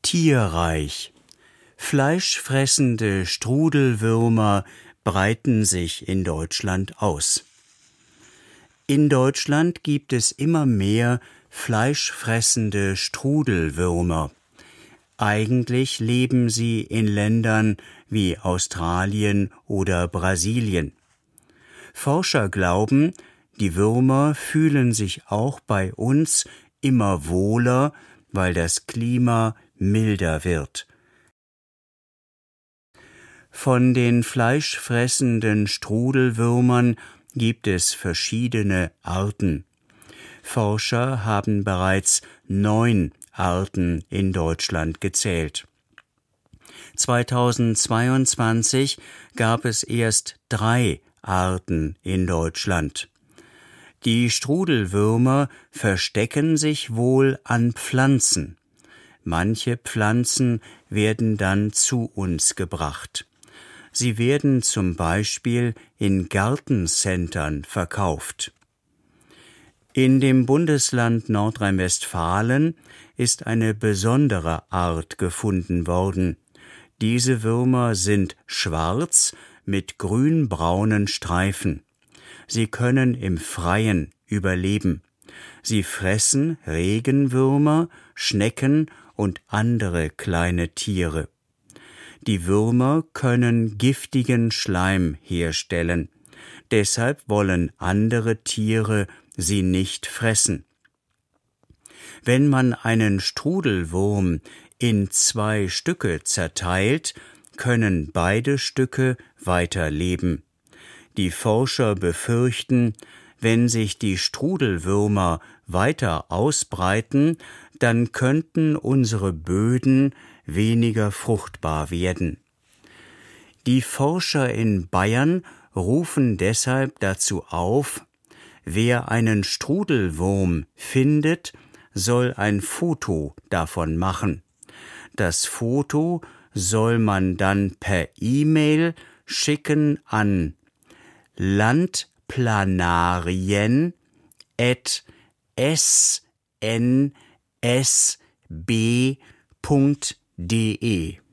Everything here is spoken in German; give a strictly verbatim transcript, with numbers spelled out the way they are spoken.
Tierreich. Fleischfressende Strudelwürmer breiten sich in Deutschland aus. In Deutschland gibt es immer mehr fleischfressende Strudelwürmer. Eigentlich leben sie in Ländern wie Australien oder Brasilien. Forscher glauben, die Würmer fühlen sich auch bei uns immer wohler, weil das Klima milder wird. Von den fleischfressenden Strudelwürmern gibt es verschiedene Arten. Forscher haben bereits neun Arten in Deutschland gezählt. zweitausendzweiundzwanzig gab es erst drei Arten in Deutschland. Die Strudelwürmer verstecken sich wohl an Pflanzen. Manche Pflanzen werden dann zu uns gebracht. Sie werden zum Beispiel in Gartencentern verkauft. In dem Bundesland Nordrhein-Westfalen ist eine besondere Art gefunden worden. Diese Würmer sind schwarz mit grünbraunen Streifen. Sie können im Freien überleben. Sie fressen Regenwürmer, Schnecken und andere kleine Tiere. Die Würmer können giftigen Schleim herstellen. Deshalb wollen andere Tiere sie nicht fressen. Wenn man einen Strudelwurm in zwei Stücke zerteilt, können beide Stücke weiterleben. Die Forscher befürchten, wenn sich die Strudelwürmer weiter ausbreiten, dann könnten unsere Böden weniger fruchtbar werden. Die Forscher in Bayern rufen deshalb dazu auf, wer einen Strudelwurm findet, soll ein Foto davon machen. Das Foto soll man dann per E-Mail schicken an landplanarien at s n s b punkt d e.